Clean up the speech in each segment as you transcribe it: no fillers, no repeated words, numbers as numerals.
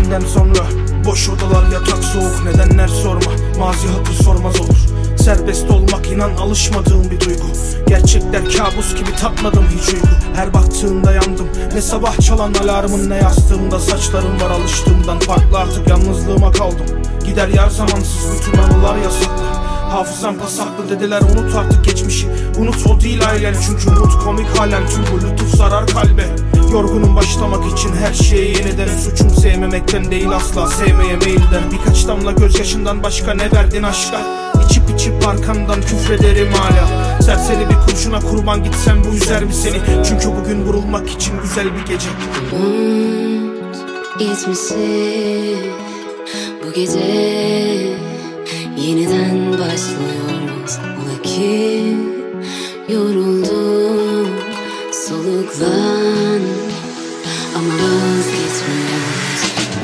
senden sonra. Boş odalar, yatak soğuk, nedenler sorma. Mazi hatır sormaz olur. Serbest olmak inan alışmadığım bir duygu. Gerçekler kabus gibi, tatmadım hiç uyku. Her baktığında yandım. Ne sabah çalan alarmın, ne yastığımda saçlarım var. Alıştığımdan farklı artık yalnızlığıma kaldım. Gider yar zamansız, bütün anılar yasaklı. Hafızam pasaklı, dediler unut artık geçmişi. Unut, o değil ailen, çünkü umut komik halen. Tüm bu lütuf zarar kalbe. Yorgunum başlamak için her şeye yeniden. Suçum sevmemekten değil, asla sevmeye meyilden. Birkaç damla gözyaşından başka ne verdin aşka? İçip içip arkandan küfrederim hala. Serseri bir kurşuna kurban gitsem bu üzer mi seni? Çünkü bugün vurulmak için güzel bir gece. Umut gitmişsin bu gece, yeniden başlıyoruz. Ola ki yoruldum, soluklan ama vazgeçmiyoruz.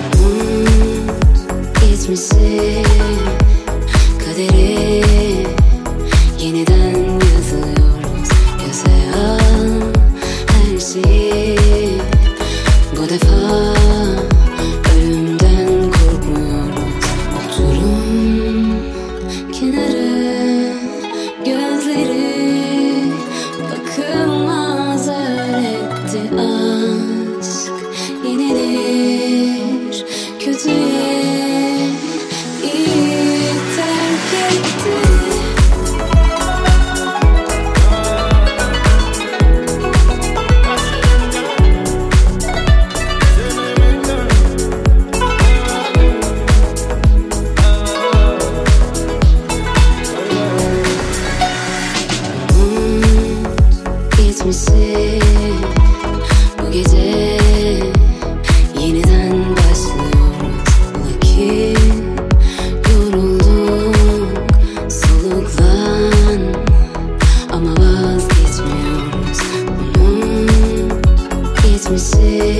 Umut gitmişsin, kaderi yeniden yazıyoruz. Göze al her şeyi, bu defa ölümden korkmuyoruz. Oturum kenarı, gözleri bakılmaz öğretti. Aşk yenilir, kötüye iyi terk etti. Gitmişsin bu gece, yeniden başlıyoruz. Ola ki yorulduk, soluklan ama vazgeçmiyoruz. Gitmişsin.